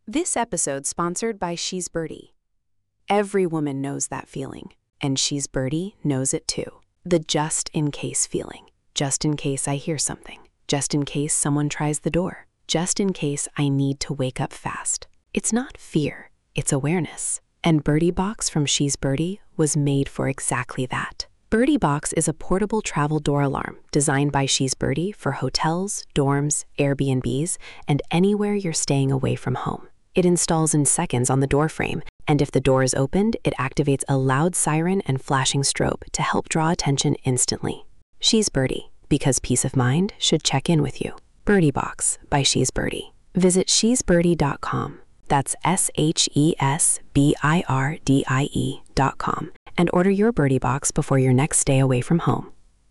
This episode sponsored by She's Birdie. Every woman knows that feeling, and She's Birdie knows it too. The just-in-case feeling. Just in case I hear something. Just in case someone tries the door. Just in case I need to wake up fast. It's not fear, it's awareness. And Birdie Box from She's Birdie was made for exactly that. Birdie Box is a portable travel door alarm designed by She's Birdie for hotels, dorms, Airbnbs, and anywhere you're staying away from home. It installs in seconds on the door frame, and if the door is opened, it activates a loud siren and flashing strobe to help draw attention instantly. She's Birdie, because peace of mind should check in with you. Birdie Box by She's Birdie. Visit shesbirdie.com. That's SHESBIRDIE.com. And order your Birdie Box before your next stay away from home.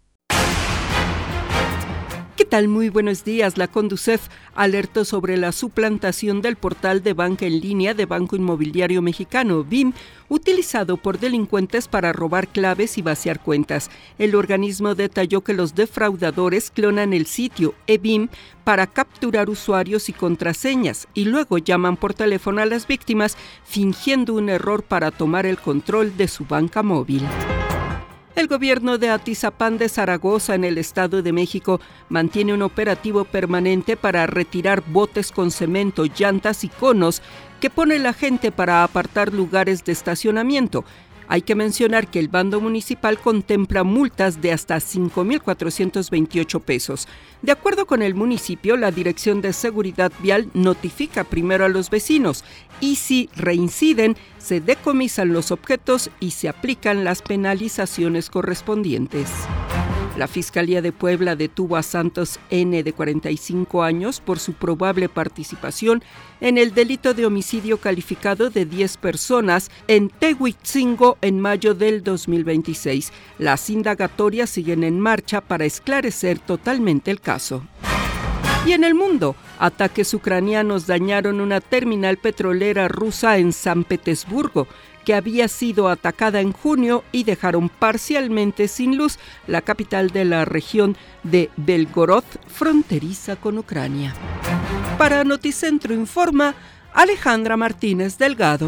¿Qué tal? Muy buenos días. La Conducef alertó sobre la suplantación del portal de banca en línea de Banco Inmobiliario Mexicano, BIM, utilizado por delincuentes para robar claves y vaciar cuentas. El organismo detalló que los defraudadores clonan el sitio eBIM para capturar usuarios y contraseñas y luego llaman por teléfono a las víctimas fingiendo un error para tomar el control de su banca móvil. El gobierno de Atizapán de Zaragoza, en el Estado de México, mantiene un operativo permanente para retirar botes con cemento, llantas y conos que pone la gente para apartar lugares de estacionamiento. Hay que mencionar que el bando municipal contempla multas de hasta 5,428 pesos. De acuerdo con el municipio, la Dirección de Seguridad Vial notifica primero a los vecinos y si reinciden, se decomisan los objetos y se aplican las penalizaciones correspondientes. La Fiscalía de Puebla detuvo a Santos N., de 45 años, por su probable participación en el delito de homicidio calificado de 10 personas en Tehuitzingo en mayo del 2026. Las indagatorias siguen en marcha para esclarecer totalmente el caso. Y en el mundo, ataques ucranianos dañaron una terminal petrolera rusa en San Petersburgo, que había sido atacada en junio, y dejaron parcialmente sin luz la capital de la región de Belgorod, fronteriza con Ucrania. Para Noticentro Informa, Alejandra Martínez Delgado.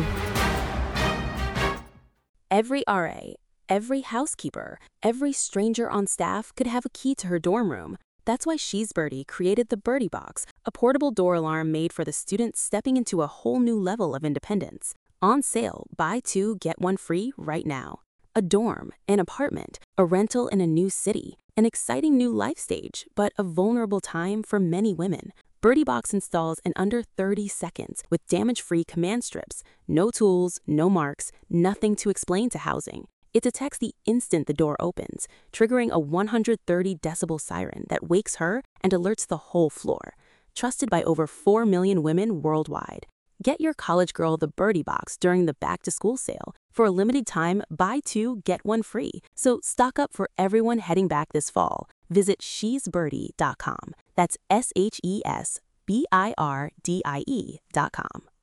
Every RA, every housekeeper, every stranger on staff could have a key to her dorm room. That's why She's Birdie created the Birdie Box, a portable door alarm made for the students stepping into a whole new level of independence. On sale, buy two, get one free right now. A dorm, an apartment, a rental in a new city, an exciting new life stage, but a vulnerable time for many women. Birdie Box installs in under 30 seconds with damage-free command strips. No tools, no marks, nothing to explain to housing. It detects the instant the door opens, triggering a 130 decibel siren that wakes her and alerts the whole floor. Trusted by over 4 million women worldwide. Get your college girl the Birdie Box during the back-to-school sale. For a limited time, buy two, get one free. So stock up for everyone heading back this fall. Visit shesbirdie.com. That's SHESBIRDIE.com.